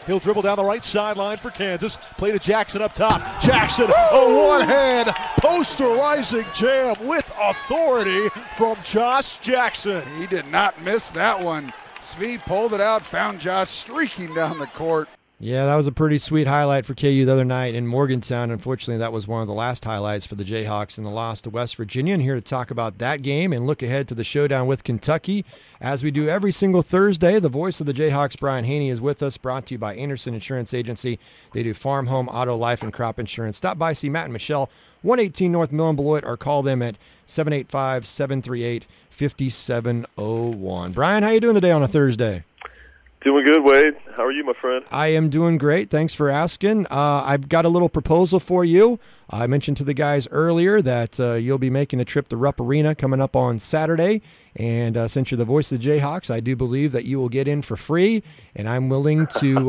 He'll dribble down the right sideline for Kansas. Play to Jackson up top. Jackson, a one-hand posterizing jam with authority from Josh Jackson. He did not miss that one. Svi pulled it out, found Josh streaking down the court. Yeah, that was a pretty sweet highlight for KU the other night in Morgantown. Unfortunately, that was one of the last highlights for the Jayhawks in the loss to West Virginia. And here to talk about that game and look ahead to the showdown with Kentucky, as we do every single Thursday, the voice of the Jayhawks, Brian Haney, is with us, brought to you by Anderson Insurance Agency. They do farm, home, auto, life, and crop insurance. Stop by, see Matt and Michelle, 118 North Mill and Beloit, or call them at 785-738-5701. Brian, how you doing today on a Thursday? Doing good, Wade. How are you, my friend? I am doing great. Thanks for asking. I've got a little proposal for you. I mentioned to the guys earlier that you'll be making a trip to Rupp Arena coming up on Saturday. And since you're the voice of the Jayhawks, I do believe that you will get in for free. And I'm willing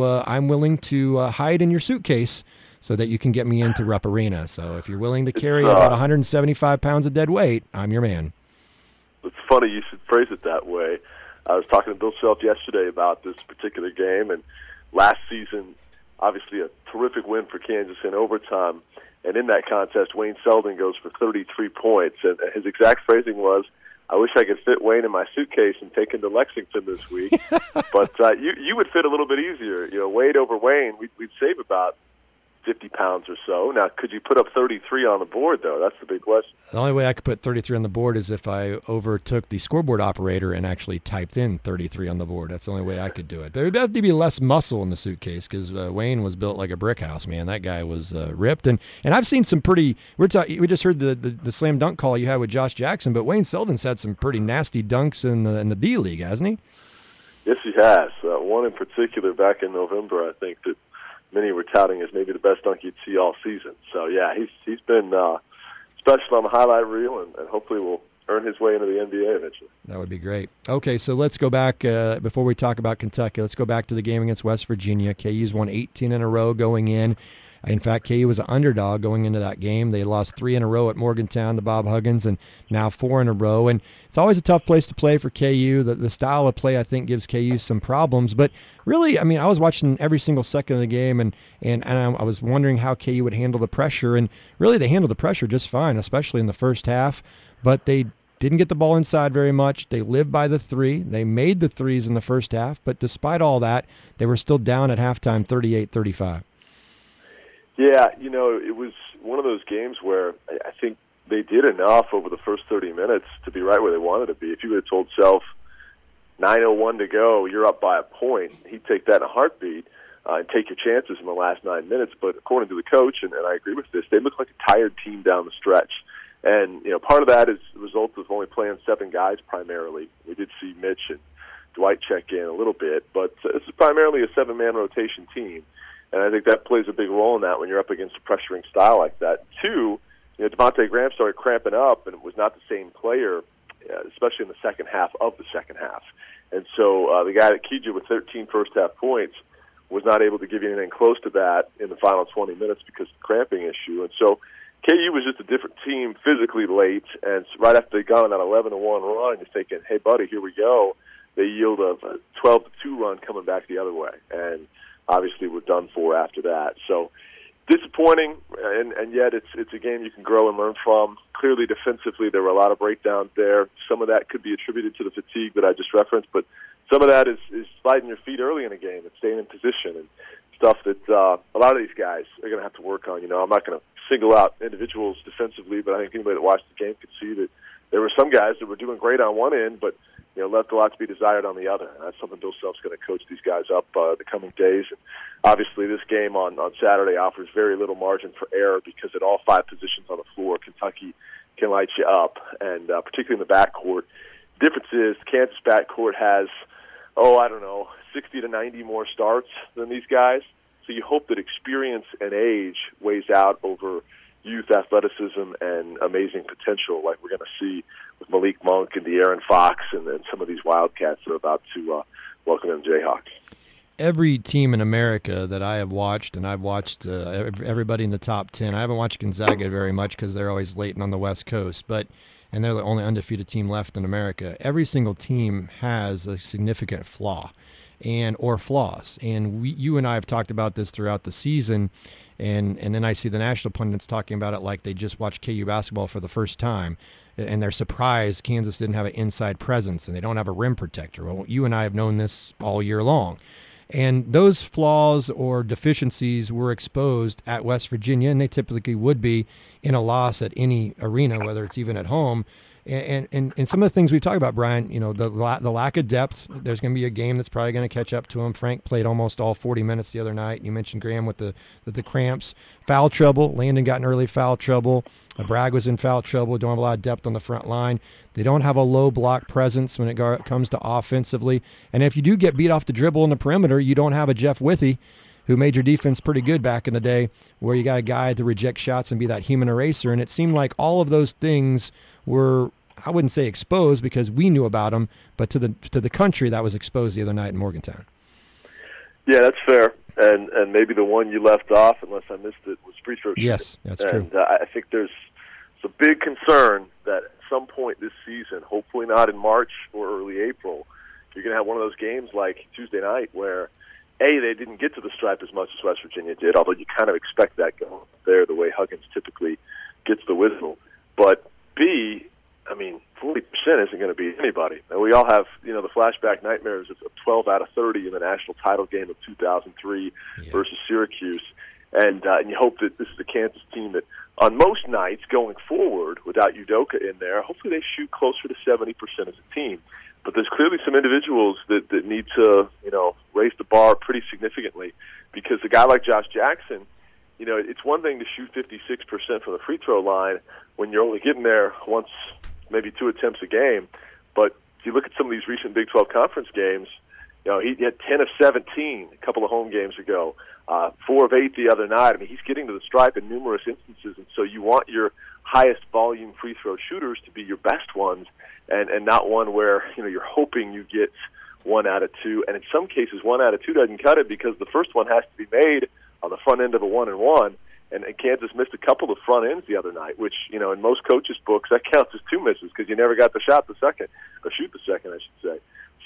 to hide in your suitcase so that you can get me into Rupp Arena. So if you're willing to carry about 175 pounds of dead weight, I'm your man. It's funny you should phrase it that way. I was talking to Bill Self yesterday about this particular game, and last season, obviously a terrific win for Kansas in overtime. And in that contest, Wayne Selden goes for 33 points. And his exact phrasing was, I wish I could fit Wayne in my suitcase and take him to Lexington this week. But you would fit a little bit easier. You know, Wade over Wayne, we'd save about 50 pounds or so. Now, could you put up 33 on the board, though? That's the big question. The only way I could put 33 on the board is if I overtook the scoreboard operator and actually typed in 33 on the board. That's the only way I could do it. But it would have to be less muscle in the suitcase because Wayne was built like a brick house, man. That guy was ripped. And I've seen some pretty – we just heard the slam dunk call you had with Josh Jackson, but Wayne Selden's had some pretty nasty dunks in the D-League, hasn't he? Yes, he has. One in particular back in November, I think, that many were touting as maybe the best dunk you'd see all season. So, yeah, he's been special on the highlight reel, and hopefully will earn his way into the NBA eventually. That would be great. Okay, so let's go back, before we talk about Kentucky, let's go back to the game against West Virginia. KU's won 18 in a row going in. In fact, KU was an underdog going into that game. They lost 3 in a row at Morgantown to Bob Huggins, and now 4 in a row. And it's always a tough place to play for KU. The style of play, I think, gives KU some problems. But really, I mean, I was watching every single second of the game, and I was wondering how KU would handle the pressure. And really, they handled the pressure just fine, especially in the first half. But they didn't get the ball inside very much. They lived by the 3. They made the threes in the first half. But despite all that, they were still down at halftime 38-35. Yeah, you know, it was one of those games where I think they did enough over the first 30 minutes to be right where they wanted to be. If you would have told Self 9:01 to go, you're up by a point, he'd take that in a heartbeat and take your chances in the last 9 minutes. But according to the coach, and I agree with this, they look like a tired team down the stretch. And, you know, part of that is the result of only playing 7 guys primarily. We did see Mitch and Dwight check in a little bit, but this is primarily a 7-man rotation team. And I think that plays a big role in that when you're up against a pressuring style like that. 2, you know, Devontae Graham started cramping up, and it was not the same player, especially in the second half of the second half. And so the guy that keyed you with 13 first-half points was not able to give you anything close to that in the final 20 minutes because of the cramping issue. And so KU was just a different team physically late, and right after they got on that 11-1 run, you're thinking, hey, buddy, here we go. They yield a 12-2 run coming back the other way. And obviously we're done for after that. So disappointing, and yet it's a game you can grow and learn from. Clearly defensively there were a lot of breakdowns there. Some of that could be attributed to the fatigue that I just referenced, but some of that is sliding your feet early in a game and staying in position and stuff that a lot of these guys are going to have to work on. You know, I'm not going to single out individuals defensively, but I think anybody that watched the game could see that there were some guys that were doing great on one end, but you know, left a lot to be desired on the other. And that's something Bill Self's going to coach these guys up the coming days. And obviously this game on Saturday offers very little margin for error because at all 5 positions on the floor, Kentucky can light you up, and particularly in the backcourt. The difference is Kansas backcourt has, 60 to 90 more starts than these guys. So you hope that experience and age weighs out over youth athleticism and amazing potential like we're going to see with Malik Monk and De'Aaron Fox and some of these Wildcats that are about to welcome in the Jayhawks. Every team in America that I have watched, and I've watched everybody in the top 10. I haven't watched Gonzaga very much because they're always late and on the West Coast, and they're the only undefeated team left in America. Every single team has a significant flaw. or flaws. And you and I have talked about this throughout the season, and then I see the national pundits talking about it like they just watched KU basketball for the first time, and they're surprised Kansas didn't have an inside presence and they don't have a rim protector. Well, you and I have known this all year long. And those flaws or deficiencies were exposed at West Virginia, and they typically would be in a loss at any arena, whether it's even at home. And some of the things we talk about, Brian, the lack of depth. There's going to be a game that's probably going to catch up to him. Frank played almost all 40 minutes the other night. You mentioned Graham with the cramps. Foul trouble. Landon got in early foul trouble. Bragg was in foul trouble. Don't have a lot of depth on the front line. They don't have a low block presence when it comes to offensively. And if you do get beat off the dribble in the perimeter, you don't have a Jeff Withey, who made your defense pretty good back in the day, where you got a guy to reject shots and be that human eraser. And it seemed like all of those things were, I wouldn't say exposed because we knew about them, but to the country that was exposed the other night in Morgantown. Yeah, that's fair. And maybe the one you left off, unless I missed it, was free throw shooting. Yes, that's true. And I think there's a big concern that at some point this season, hopefully not in March or early April, you're going to have one of those games like Tuesday night where, A, they didn't get to the stripe as much as West Virginia did, although you kind of expect that going there the way Huggins typically gets the whistle. But, B, 40% isn't going to beat anybody. And we all have, the flashback nightmares of 12 out of 30 in the national title game of 2003 versus Syracuse. And you hope that this is a Kansas team that on most nights going forward without Udoka in there, hopefully they shoot closer to 70% as a team. But there's clearly some individuals that need to, raise the bar pretty significantly, because a guy like Josh Jackson, it's one thing to shoot 56% from the free throw line when you're only getting there once, maybe 2 attempts a game. But if you look at some of these recent Big 12 conference games, he had 10 of 17 a couple of home games ago, 4 of 8 the other night. He's getting to the stripe in numerous instances, and so you want your highest volume free throw shooters to be your best ones, and not one where you're hoping you get 1 out of 2. And in some cases, 1 out of 2 doesn't cut it because the first one has to be made on the front end of a 1-and-1. And Kansas missed a couple of front ends the other night, which, in most coaches' books, that counts as 2 misses because you never got the shoot the second, I should say.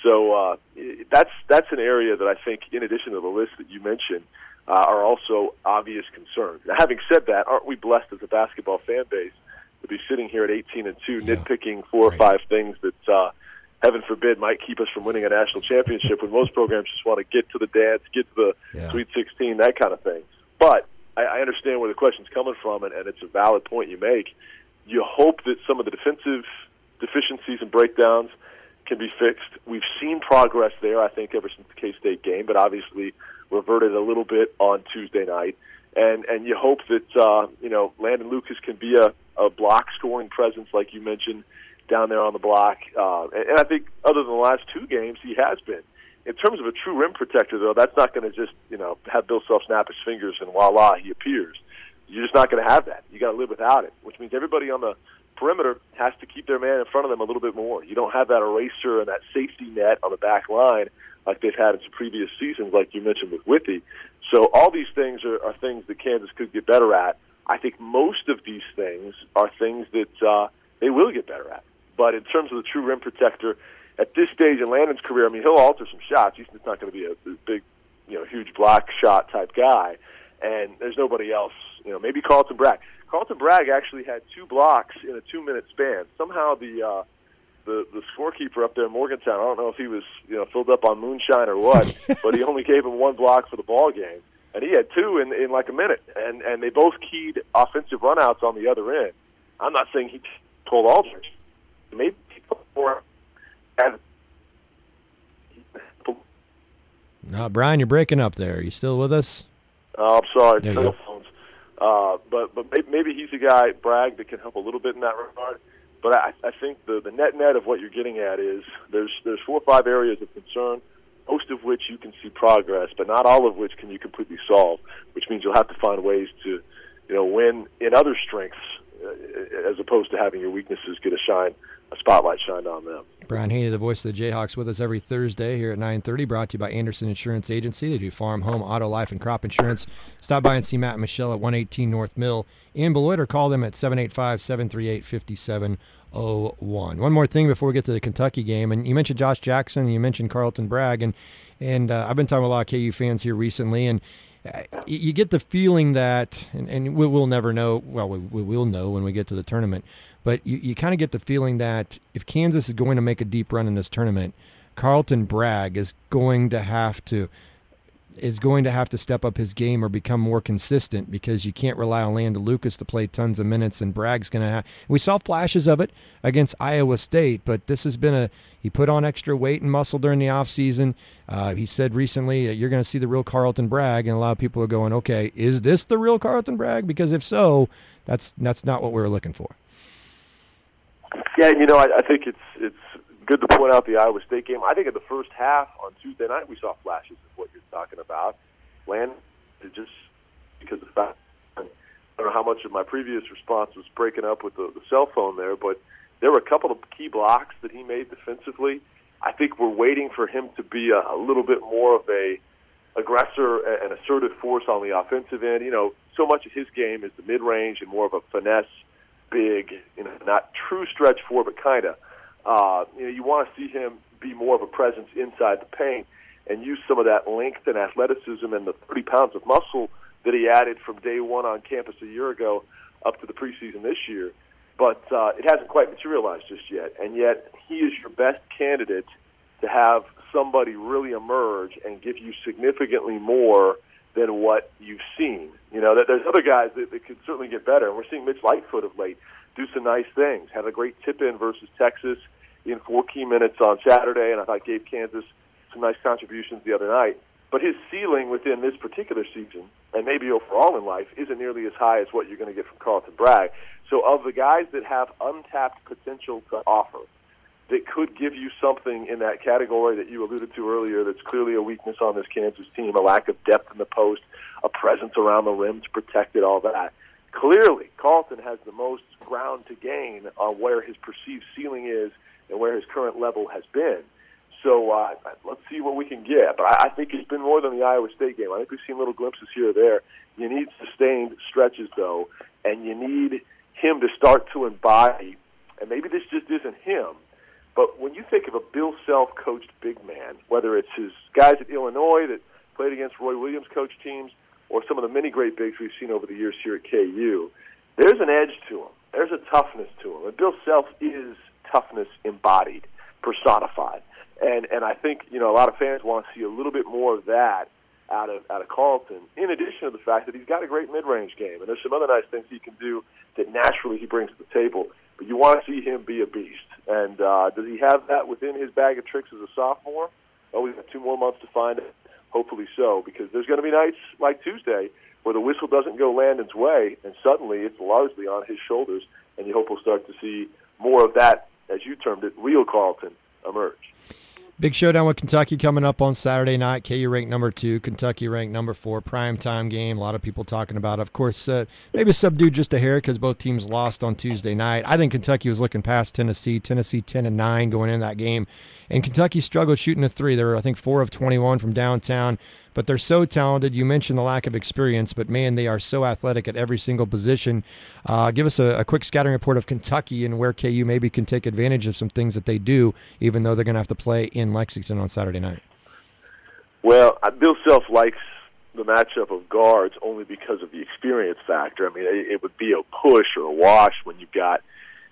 So that's an area that I think, in addition to the list that you mentioned, are also obvious concerns. Now, having said that, aren't we blessed as a basketball fan base to be sitting here at 18-2, nitpicking 4 or 5 things that, heaven forbid, might keep us from winning a national championship when most programs just want to get to the dance, get to the Sweet 16, that kind of thing. But I understand where the question's coming from, and it's a valid point you make. You hope that some of the defensive deficiencies and breakdowns can be fixed. We've seen progress there, I think, ever since the K-State game, but obviously reverted a little bit on Tuesday night. And you hope that, Landon Lucas can be a block-scoring presence, like you mentioned, down there on the block. And I think other than the last 2 games, he has been. In terms of a true rim protector, though, that's not going to just, have Bill Self snap his fingers and voila, he appears. You're just not going to have that. You got to live without it, which means everybody on the perimeter has to keep their man in front of them a little bit more. You don't have that eraser and that safety net on the back line like they've had in some previous seasons, like you mentioned with Withey. So all these things are things that Kansas could get better at. I think most of these things are things that they will get better at. But in terms of the true rim protector, at this stage in Landon's career, he'll alter some shots. He's not going to be a big, huge block shot type guy. And there's nobody else, maybe Carlton Bragg. Carlton Bragg actually had 2 blocks in a 2-minute span. Somehow the scorekeeper up there in Morgantown, I don't know if he was, filled up on moonshine or what, but he only gave him 1 block for the ball game. And he had 2 in like a minute. And they both keyed offensive runouts on the other end. I'm not saying he pulled all tricks. Maybe more. No, Brian, you're breaking up there. Are you still with us? Oh, I'm sorry. There cell phones. But maybe he's a guy, Bragg, that can help a little bit in that regard. But I think the net of what you're getting at is there's 4 or 5 areas of concern, most of which you can see progress, but not all of which can you completely solve, which means you'll have to find ways to, win in other strengths as opposed to having your weaknesses get a spotlight shined on them. Brian Haney, the voice of the Jayhawks, with us every Thursday here at 9:30, brought to you by Anderson Insurance Agency. They do farm, home, auto, life, and crop insurance. Stop by and see Matt and Michelle at 118 North Mill in Beloit, or call them at 785-738-5701. One more thing before we get to the Kentucky game, and you mentioned Josh Jackson, you mentioned Carlton Bragg, and I've been talking with a lot of KU fans here recently, and you get the feeling that, and we'll never know, well, we will know when we get to the tournament, but you kind of get the feeling that if Kansas is going to make a deep run in this tournament, Carlton Bragg is going to have to step up his game or become more consistent, because you can't rely on Landon Lucas to play tons of minutes, and Bragg's going to have – we saw flashes of it against Iowa State, but this has been he put on extra weight and muscle during the offseason. He said recently, you're going to see the real Carlton Bragg, and a lot of people are going, okay, is this the real Carlton Bragg? Because if so, that's not what we were looking for. Yeah, I think it's good to point out the Iowa State game. I think in the first half on Tuesday night we saw flashes of what you're talking about. Landon, just because of the fact, I don't know how much of my previous response was breaking up with the cell phone there, but there were a couple of key blocks that he made defensively. I think we're waiting for him to be a little bit more of a aggressor and assertive force on the offensive end. So much of his game is the mid-range and more of a finesse, big, not true stretch four, but kind of. You want to see him be more of a presence inside the paint and use some of that length and athleticism and the 30 pounds of muscle that he added from day one on campus a year ago up to the preseason this year. But it hasn't quite materialized just yet. And yet he is your best candidate to have somebody really emerge and give you significantly more than what you've seen. There's other guys that could certainly get better. And we're seeing Mitch Lightfoot of late do some nice things. Had a great tip-in versus Texas in 4 key minutes on Saturday, and I thought gave Kansas some nice contributions the other night. But his ceiling within this particular season, and maybe overall in life, isn't nearly as high as what you're going to get from Carlton Bragg. So of the guys that have untapped potential to offer, that could give you something in that category that you alluded to earlier that's clearly a weakness on this Kansas team, a lack of depth in the post, a presence around the rim to protect it, all that. Clearly, Carlton has the most ground to gain on where his perceived ceiling is and where his current level has been. So let's see what we can get. But I think it's been more than the Iowa State game. I think we've seen little glimpses here or there. You need sustained stretches, though, and you need him to start to embody, and maybe this just isn't him, but when you think of a Bill Self-coached big man, whether it's his guys at Illinois that played against Roy Williams coach teams or some of the many great bigs we've seen over the years here at KU, there's an edge to him. There's a toughness to him. And Bill Self is toughness embodied, personified. And I think, a lot of fans want to see a little bit more of that out of Carlton, in addition to the fact that he's got a great mid-range game. And there's some other nice things he can do that naturally he brings to the table. But you want to see him be a beast. And does he have that within his bag of tricks as a sophomore? Oh, we've got 2 more months to find it. Hopefully so, because there's going to be nights like Tuesday where the whistle doesn't go Landon's way, and suddenly it's largely on his shoulders, and you hope we'll start to see more of that, as you termed it, real Carlton emerge. Big showdown with Kentucky coming up on Saturday night. KU ranked number 2, Kentucky ranked number 4. Primetime game. A lot of people talking about it. Of course, maybe subdued just a hair because both teams lost on Tuesday night. I think Kentucky was looking past Tennessee. Tennessee 10-9 going into that game. And Kentucky struggled shooting a 3. They were, I think, 4 of 21 from downtown. But they're so talented. You mentioned the lack of experience, but, man, they are so athletic at every single position. Give us a quick scattering report of Kentucky and where KU maybe can take advantage of some things that they do, even though they're going to have to play in Lexington on Saturday night. Well, Bill Self likes the matchup of guards only because of the experience factor. I mean, it would be a push or a wash when you've got,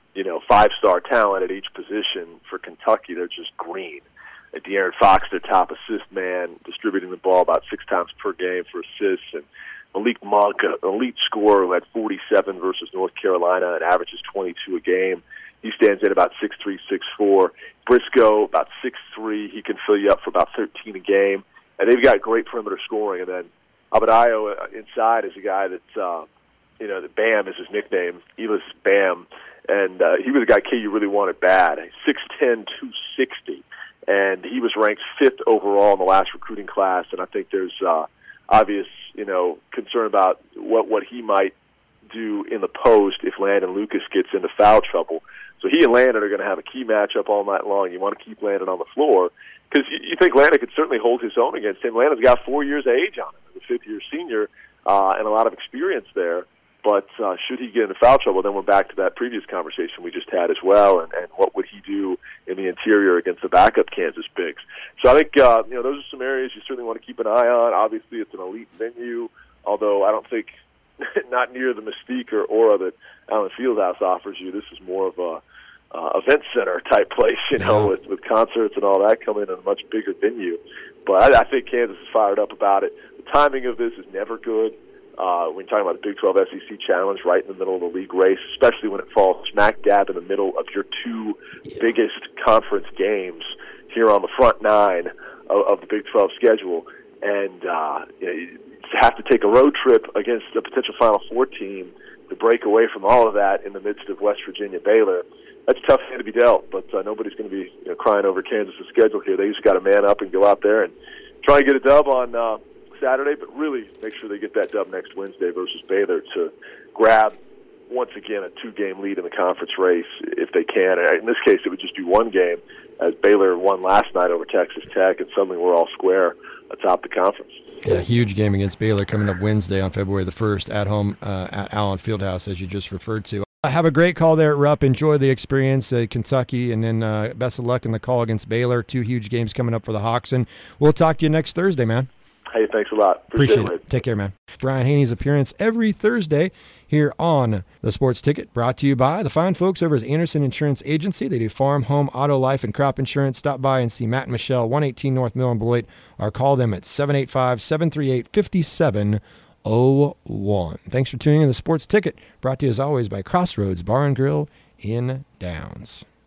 5-star talent at each position. For Kentucky, they're just green. De'Aaron Fox, their top assist man, distributing the ball about 6 times per game for assists, and Malik Monk, an elite scorer who had 47 versus North Carolina and averages 22 a game. He stands in about 6'3", 6'4". Briscoe, about 6'3". He can fill you up for about 13 a game. And they've got great perimeter scoring. And then Abadayo inside is a guy that, that Bam is his nickname, Elis Bam. And he was a guy KU really wanted bad. 6'10", 260. And he was ranked 5th overall in the last recruiting class. And I think there's obvious, concern about what he might do in the post if Landon Lucas gets into foul trouble. So he and Landon are going to have a key matchup all night long. You want to keep Landon on the floor because you think Landon could certainly hold his own against him. Landon's got 4 years of age on him, as a fifth-year senior, and a lot of experience there. But should he get into foul trouble, then we're back to that previous conversation we just had as well, and what would he do in the interior against the backup Kansas bigs. So I think those are some areas you certainly want to keep an eye on. Obviously, it's an elite venue, although I don't think not near the mystique or aura that Allen Fieldhouse offers you. This is more of a event center type place, with concerts and all that coming in a much bigger venue. But I think Kansas is fired up about it. The timing of this is never good. When you're talking about the Big 12 SEC Challenge, right in the middle of the league race, especially when it falls smack dab in the middle of your two biggest conference games here on the front nine of the Big 12 schedule. And you have to take a road trip against a potential Final Four team to break away from all of that in the midst of West Virginia Baylor. That's a tough hand to be dealt, but nobody's going to be crying over Kansas' schedule here. They just got to man up and go out there and try and get a dub on Saturday, but really make sure they get that dub next Wednesday versus Baylor to grab, once again, a 2-game lead in the conference race if they can. And in this case, it would just be one game, as Baylor won last night over Texas Tech, and suddenly we're all square atop the conference. Yeah, huge game against Baylor coming up Wednesday on February the 1st at home at Allen Fieldhouse, as you just referred to. Have a great call there at Rupp. Enjoy the experience at Kentucky, and then best of luck in the call against Baylor. 2 huge games coming up for the Hawks, and we'll talk to you next Thursday, man. Hey, thanks a lot. Appreciate it. Take care, man. Brian Haney's appearance every Thursday here on The Sports Ticket, brought to you by the fine folks over at Anderson Insurance Agency. They do farm, home, auto, life, and crop insurance. Stop by and see Matt and Michelle, 118 North Mill in Beloit, or call them at 785-738-5701. Thanks for tuning in to The Sports Ticket, brought to you as always by Crossroads Bar and Grill in Downs.